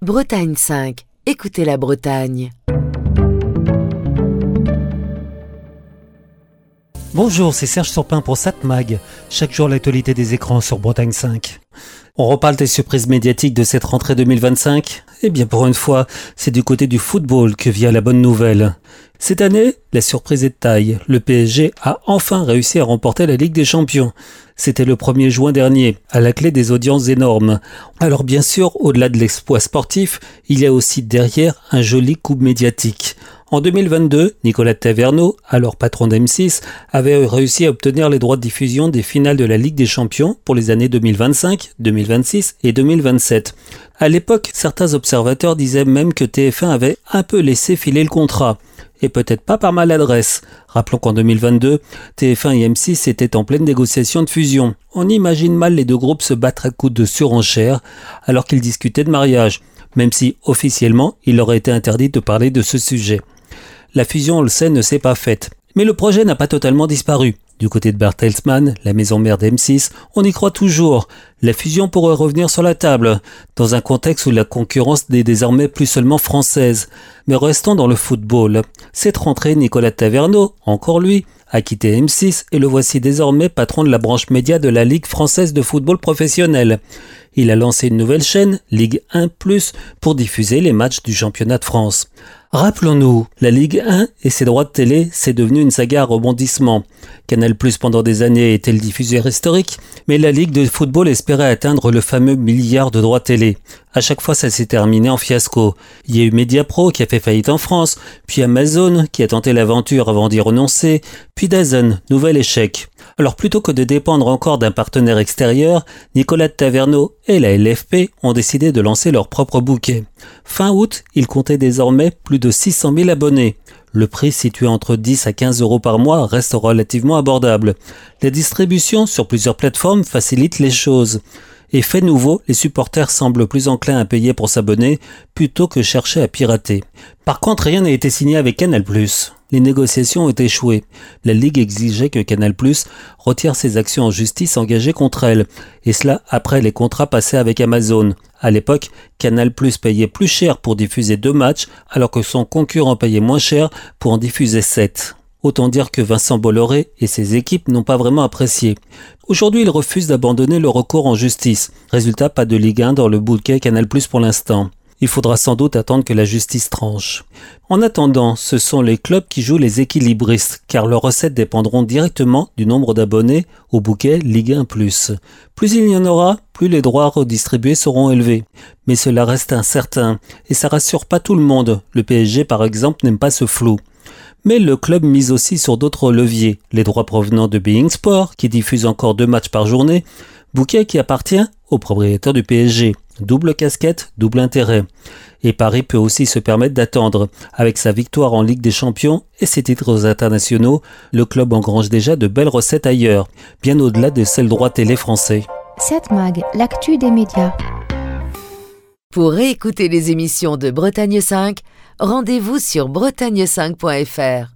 Bretagne 5. Écoutez la Bretagne. Bonjour, c'est Serge Surpin pour Satmag. Chaque jour, l'actualité des écrans sur Bretagne 5. On reparle des surprises médiatiques de cette rentrée 2025. Eh bien, pour une fois, c'est du côté du football que vient la bonne nouvelle. Cette année, la surprise est de taille. Le PSG a enfin réussi à remporter la Ligue des Champions. C'était le 1er juin dernier, à la clé des audiences énormes. Alors bien sûr, au-delà de l'exploit sportif, il y a aussi derrière un joli coup médiatique. En 2022, Nicolas Taverneau, alors patron d'M6, avait réussi à obtenir les droits de diffusion des finales de la Ligue des Champions pour les années 2025, 2026 et 2027. À l'époque, certains observateurs disaient même que TF1 avait un peu laissé filer le contrat. Et peut-être pas par maladresse. Rappelons qu'en 2022, TF1 et M6 étaient en pleine négociation de fusion. On imagine mal les deux groupes se battre à coups de surenchère alors qu'ils discutaient de mariage, même si officiellement il leur a été interdit de parler de ce sujet. La fusion, on le sait, ne s'est pas faite. Mais le projet n'a pas totalement disparu. Du côté de Bertelsmann, la maison mère d'M6, on y croit toujours. La fusion pourrait revenir sur la table, dans un contexte où la concurrence n'est désormais plus seulement française. Mais restons dans le football. Cette rentrée, Nicolas Taverneau, encore lui, a quitté M6 et le voici désormais patron de la branche média de la Ligue française de football professionnel. Il a lancé une nouvelle chaîne, Ligue 1+, pour diffuser les matchs du championnat de France. Rappelons-nous, la Ligue 1 et ses droits de télé, c'est devenu une saga à rebondissement. Canal+ pendant des années était le diffuseur historique, mais la Ligue de football espérait atteindre le fameux milliard de droits télé. À chaque fois, ça s'est terminé en fiasco. Il y a eu Mediapro qui a fait faillite en France, puis Amazon qui a tenté l'aventure avant d'y renoncer, puis DAZN, nouvel échec. Alors plutôt que de dépendre encore d'un partenaire extérieur, Nicolas Taverneau et la LFP ont décidé de lancer leur propre bouquet. Fin août, ils comptaient désormais plus de 600 000 abonnés. Le prix situé entre 10 à 15 euros par mois reste relativement abordable. La distribution sur plusieurs plateformes facilite les choses. Et fait nouveau, les supporters semblent plus enclins à payer pour s'abonner plutôt que chercher à pirater. Par contre, rien n'a été signé avec Canal+. Les négociations ont échoué. La Ligue exigeait que Canal+ retire ses actions en justice engagées contre elle, et cela après les contrats passés avec Amazon. À l'époque, Canal+ payait plus cher pour diffuser 2 matchs, alors que son concurrent payait moins cher pour en diffuser 7. Autant dire que Vincent Bolloré et ses équipes n'ont pas vraiment apprécié. Aujourd'hui, il refuse d'abandonner le recours en justice. Résultat, pas de Ligue 1 dans le bouquet Canal+ pour l'instant. Il faudra sans doute attendre que la justice tranche. En attendant, ce sont les clubs qui jouent les équilibristes, car leurs recettes dépendront directement du nombre d'abonnés au bouquet Ligue 1+. Plus il y en aura, plus les droits redistribués seront élevés. Mais cela reste incertain, et ça rassure pas tout le monde. Le PSG, par exemple, n'aime pas ce flou. Mais le club mise aussi sur d'autres leviers. Les droits provenant de beIN Sport, qui diffuse encore 2 matchs par journée, bouquet qui appartient au propriétaire du PSG. Double casquette, double intérêt. Et Paris peut aussi se permettre d'attendre. Avec sa victoire en Ligue des Champions et ses titres internationaux, le club engrange déjà de belles recettes ailleurs, bien au-delà de celles droits télé français. Satmag, l'actu des médias. Pour réécouter les émissions de Bretagne 5, rendez-vous sur bretagne5.fr.